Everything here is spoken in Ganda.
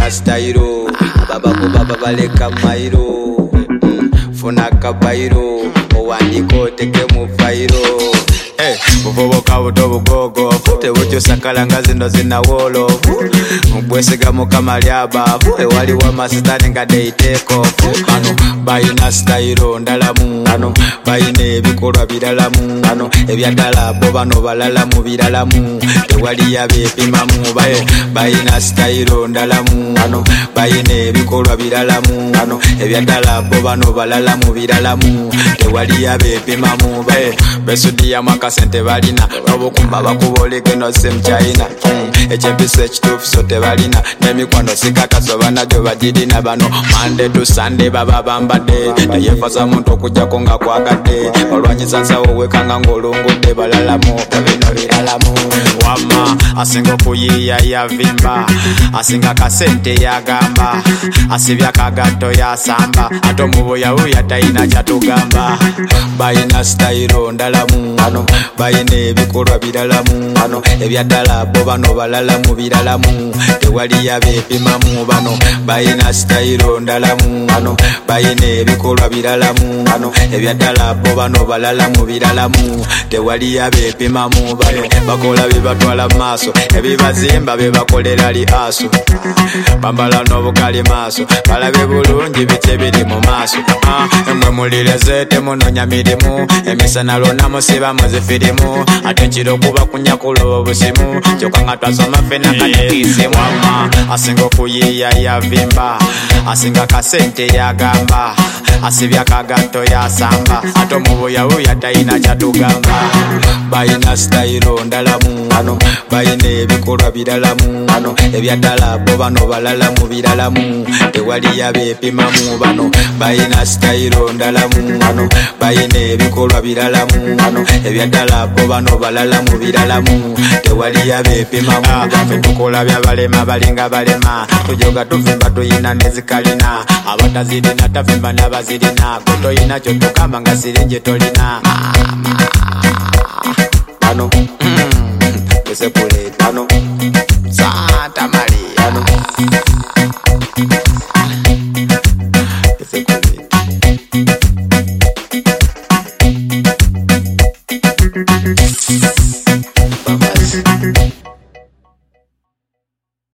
bayina style baba ko baba baleka mairo funa kabairo owandiko teke mu fairo buvubuka butobugogo fute butyo sakalanga zino zinawolo mbwesiga mukama lyabavu ewali wa masitani nga deiteko bano bayina style ndalamu bano bayina ebikolwa biralamu bano ebyaddala bo bano balala mu biralamu tewali yabepimamu bayina style ndalamu bano bayina ebikolwa biralamu bano ebyaddala bo bano balala mu biralamu tewali yabepimamu besudiya makasente balina nobukumba bakuboleke no sim China ekyempisa ekituufu so tebalina n'emikwano sikakaso banagyo bagirina bano Monday to Sunday baba bambadde teyefaza muntu okujjako nga kwagadde olwanyisa nsawo wekanga ng'olungudde balalamu bino biralamu wama asinga okuyiiya yavimba asinga kasente yagamba asibya kagato yasamba ate omubuyawuya talina kyatugamba bayina style ndalamu bano bayina ebikolwa biralamu bano ebyaddala bo bano balala mu biralamu tewali yabepimamu bano bayina style ndalamu bano bayina ebikolwa biralamu bano ebyaddala bo bano balala mu biralamu tewali yabepimamu bano bakola bebatwala maaso ebibazimba bebakolera li aso bambala n'obukali maaso balabe bulungi biki biri mu maaso emwe mulireze temunonya mirimu emisana lona musiba muzifirimu ate kiro kuba kunyakula obusimu kyokka nga twasoma fena katekisimu asinga okuyiiya yavimba asinga kasente yagamba asibya kagato yasamba ate omubuyawuya talina kyatugamba bayina style ndalamu bano bayina ebikolwa biralamu bano ebyaddala bo bano balala mu biralamu tewali yabepimamu bano bayina style ndalamu bano bayina ebikolwa biralamu bano ebyaddala bo bano balala mu biralamu tewali yabepimamu bano tukola byabalema balinga balema tujoga tuvimba tuyina nezikalina abatazirina tavimba n'abazirina kutoyina kyo tukama nga sirinje tolina bano Sepultano Santa Maria